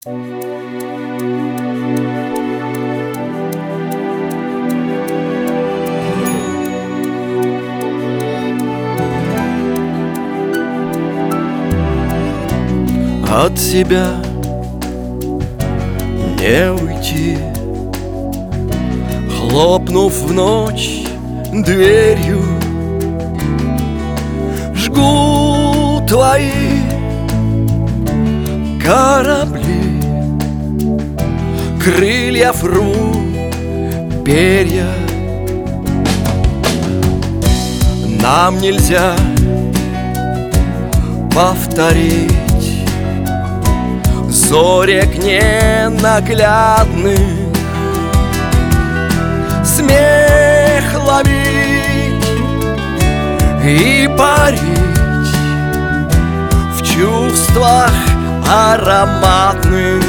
От себя не уйти, хлопнув в ночь дверью. Жгу твои корабли, крыльев рву перья. Нам нельзя повторить зорек ненаглядных, смех ловить и парить в чувствах ароматных.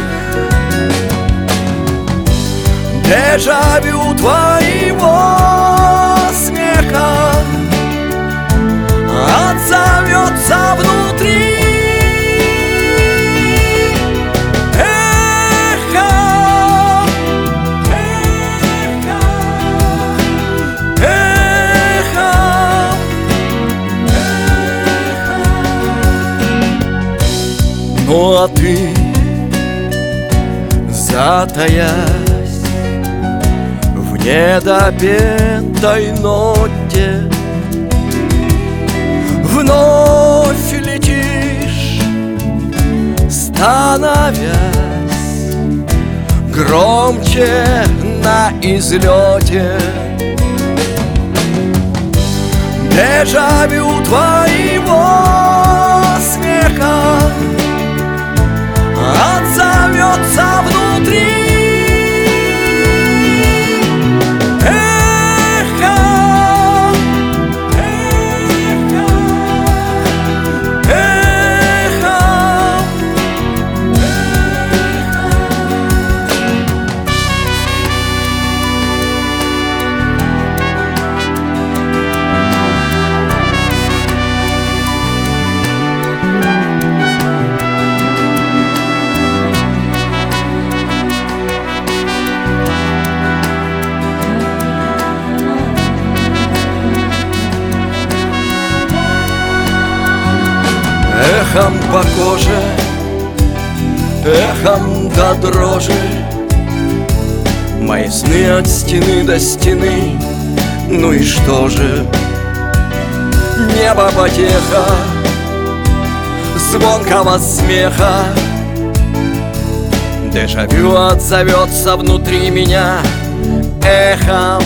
Дежавю твоего смеха отзовется внутри. Ну а ты, затаясь в недопетой ноте, вновь летишь, становясь громче на излете. Дежавю твоего смеха отзовется внутри. Эхо, эхо, эхо, эхом по коже, эхом до дрожи, мои сны от стены до стены. Ну и что же? Небо потеха звонкого смеха. Дежавю отзовется внутри меня эхом.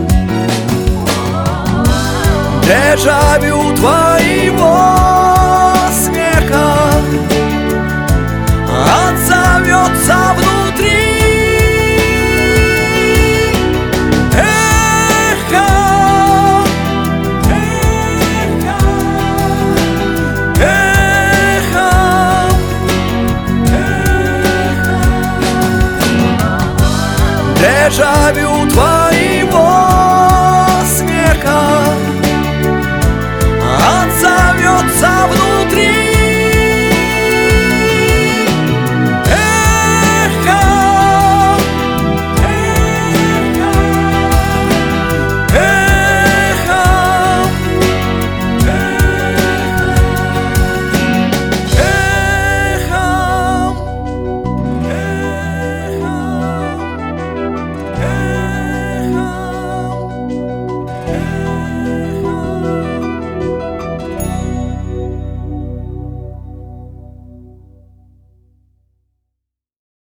Дежавю твоего смеха отзовется внутри. Эхо, эхо, эхо, эхо. Дежавю твои